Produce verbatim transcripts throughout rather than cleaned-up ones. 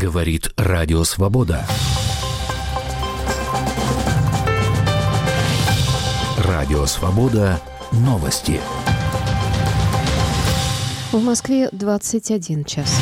Говорит Радио Свобода. Радио Свобода. Новости. В Москве двадцать один час.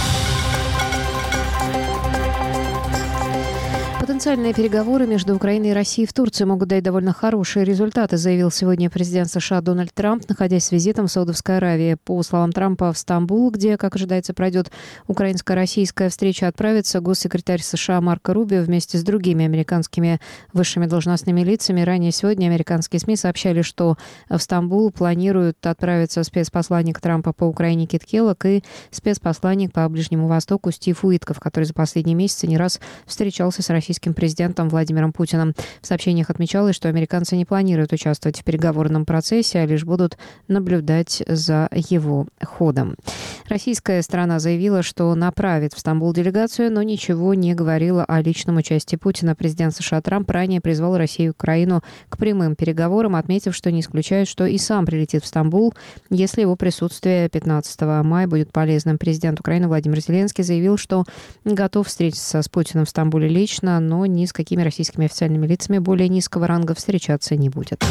Потенциальные переговоры между Украиной и Россией в Турции могут дать довольно хорошие результаты, заявил сегодня президент США Дональд Трамп, находясь с визитом в Саудовской Аравии. По словам Трампа, в Стамбул, где, как ожидается, пройдет украинско-российская встреча, отправится госсекретарь США Марко Рубио вместе с другими американскими высшими должностными лицами. Ранее сегодня американские СМИ сообщали, что в Стамбул планируют отправиться спецпосланник Трампа по Украине Кит Келлог и спецпосланник по Ближнему Востоку Стив Уитков, который за последние месяцы не раз встречался с российским президентом Владимиром Путиным. В сообщениях отмечалось, что американцы не планируют участвовать в переговорном процессе, а лишь будут наблюдать за его ходом. Российская сторона заявила, что направит в Стамбул делегацию, но ничего не говорила о личном участии Путина. Президент США Трамп ранее призвал Россию и Украину к прямым переговорам, отметив, что не исключает, что и сам прилетит в Стамбул, если его присутствие пятнадцатого мая будет полезным. Президент Украины Владимир Зеленский заявил, что готов встретиться с Путиным в Стамбуле лично, но ни с какими российскими официальными лицами более низкого ранга встречаться не будет.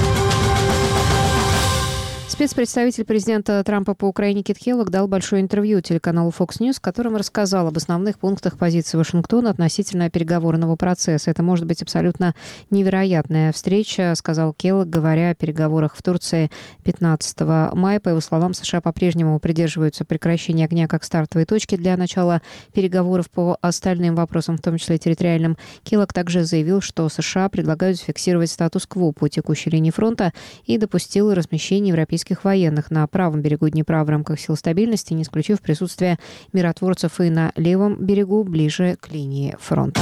Спецпредставитель президента Трампа по Украине Кит Келлог дал большое интервью телеканалу Fox News, в котором рассказал об основных пунктах позиции Вашингтона относительно переговорного процесса. Это может быть абсолютно невероятная встреча, сказал Келлог, говоря о переговорах в Турции пятнадцатого мая. По его словам, США по-прежнему придерживаются прекращения огня как стартовой точки для начала переговоров по остальным вопросам, в том числе территориальным. Келлог также заявил, что США предлагают зафиксировать статус-кво по текущей линии фронта и допустил размещение европейских военных на правом берегу Днепра в рамках сил стабильности, не исключив присутствие миротворцев и на левом берегу ближе к линии фронта.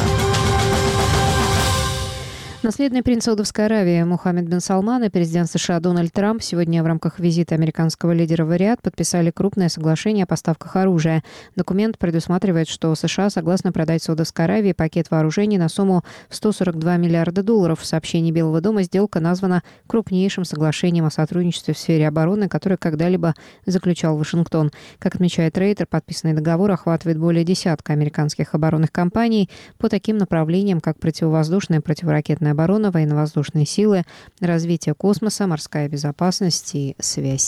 Наследный принц Саудовской Аравии Мухаммед бин Салман и президент США Дональд Трамп сегодня в рамках визита американского лидера в Риад подписали крупное соглашение о поставках оружия. Документ предусматривает, что США согласны продать Саудовской Аравии пакет вооружений на сумму сто сорок два миллиарда долларов. В сообщении Белого дома сделка названа крупнейшим соглашением о сотрудничестве в сфере обороны, которое когда-либо заключал Вашингтон. Как отмечает Рейтер, подписанный договор охватывает более десятка американских оборонных компаний по таким направлениям, как противовоздушная, противоракетная оборона, военно-воздушные силы, развитие космоса, морская безопасность и связь.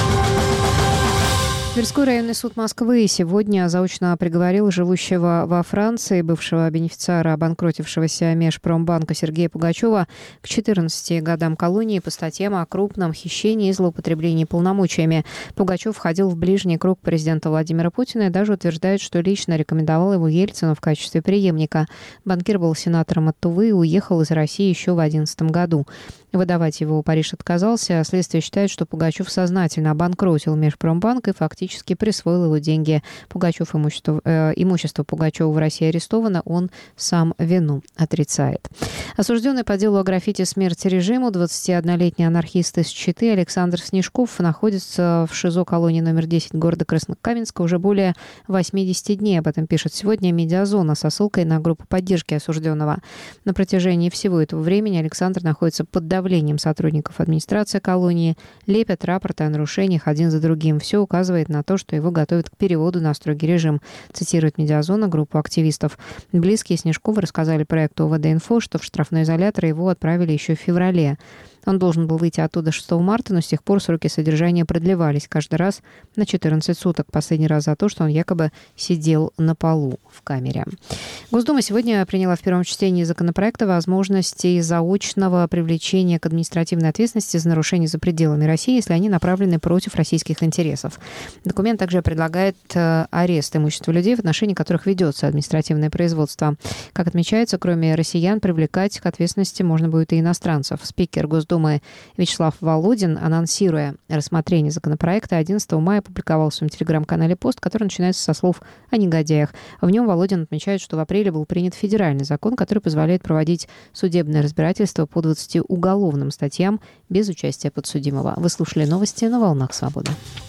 Тверской районный суд Москвы сегодня заочно приговорил живущего во Франции бывшего бенефициара обанкротившегося Межпромбанка Сергея Пугачева к четырнадцати годам колонии по статьям о крупном хищении и злоупотреблении полномочиями. Пугачев входил в ближний круг президента Владимира Путина и даже утверждает, что лично рекомендовал его Ельцину в качестве преемника. Банкир был сенатором от Тувы и уехал из России еще в две тысячи одиннадцатом году. Выдавать его Париж отказался. Следствие считает, что Пугачев сознательно обанкротил Межпромбанк и фактически присвоил его деньги. Пугачев, имущество, э, имущество Пугачева в России арестовано, он сам вину отрицает. Осужденный по делу о граффити «Смерть режиму» двадцатиоднолетний анархист из Читы Александр Снежков находится в ШИЗО колонии номер десять города Краснокаменска уже более восьмидесяти дней. Об этом пишет сегодня «Медиазона» со ссылкой на группу поддержки осужденного. На протяжении всего этого времени Александр находится под давлением сотрудников администрации колонии, лепят рапорты о нарушениях один за другим. Все указывает на то, что его готовят к переводу на строгий режим, цитирует «Медиазона» группу активистов. Близкие Снежкова рассказали проекту ОВД-Инфо, что в штрафной изолятор его отправили еще в феврале. Он должен был выйти оттуда шестого марта, но с тех пор сроки содержания продлевались каждый раз на четырнадцать суток. Последний раз за то, что он якобы сидел на полу в камере. Госдума сегодня приняла в первом чтении законопроекта возможности заочного привлечения к административной ответственности за нарушения за пределами России, если они направлены против российских интересов. Документ также предлагает арест имущества людей, в отношении которых ведется административное производство. Как отмечается, кроме россиян, привлекать к ответственности можно будет и иностранцев. Спикер Госдумы Думы Вячеслав Володин, анонсируя рассмотрение законопроекта, одиннадцатого мая опубликовал в своем телеграм-канале пост, который начинается со слов о негодяях. В нем Володин отмечает, что в апреле был принят федеральный закон, который позволяет проводить судебное разбирательство по двадцати уголовным статьям без участия подсудимого. Вы слушали новости на «Волнах Свободы».